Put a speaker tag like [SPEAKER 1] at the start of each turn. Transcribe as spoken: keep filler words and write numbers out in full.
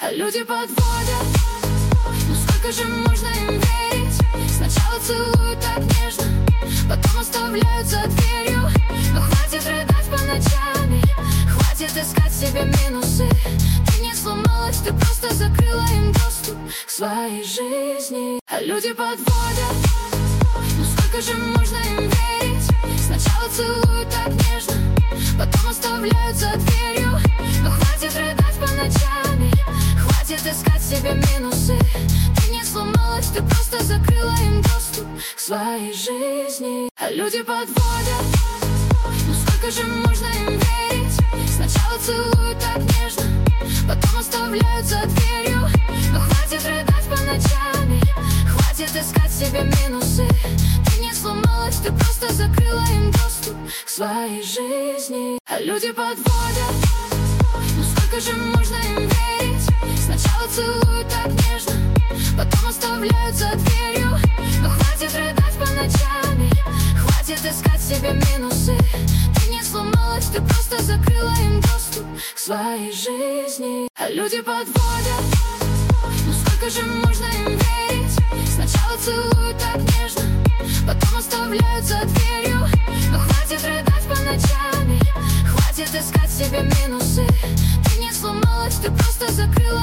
[SPEAKER 1] А люди подводят, ну сколько же можно им верить? Сначала целуют так нежно, потом оставляют за дверью. Но хватит рыдать по ночам, хватит искать себе минусы. Ты не сломалась, ты просто закрыла им доступ к своей жизни. А люди подводят, ну сколько же можно им верить? Сначала целуют так нежно, потом оставляют за дверью. Но хватит рыдать по ночам, хватит искать себе минусы. Ты не сломалась, ты просто закрыла им доступ к своей жизни. А люди подводят, ну сколько же можно им верить? Сначала целуют так нежно, потом оставляют за дверью. Но хватит рыдать по ночам, хватит искать себе минусы. Ты не сломалась, ты просто закрыла им доступ к своей жизни. А люди подводят, ну сколько же можно им верить? Сначала целуют так нежно, потом оставляют за дверью. Но хватит рыдать по ночам, хватит искать себе минусы. Ты не сломалась, ты просто закрыла им доступ к своей жизни. А люди подводят, ну сколько же можно им верить? Сначала целуют так нежно, потом оставляют за дверью. Но хватит рыдать по ночам, хватит искать себе минусы. Ты не сломалась, ты просто закрыла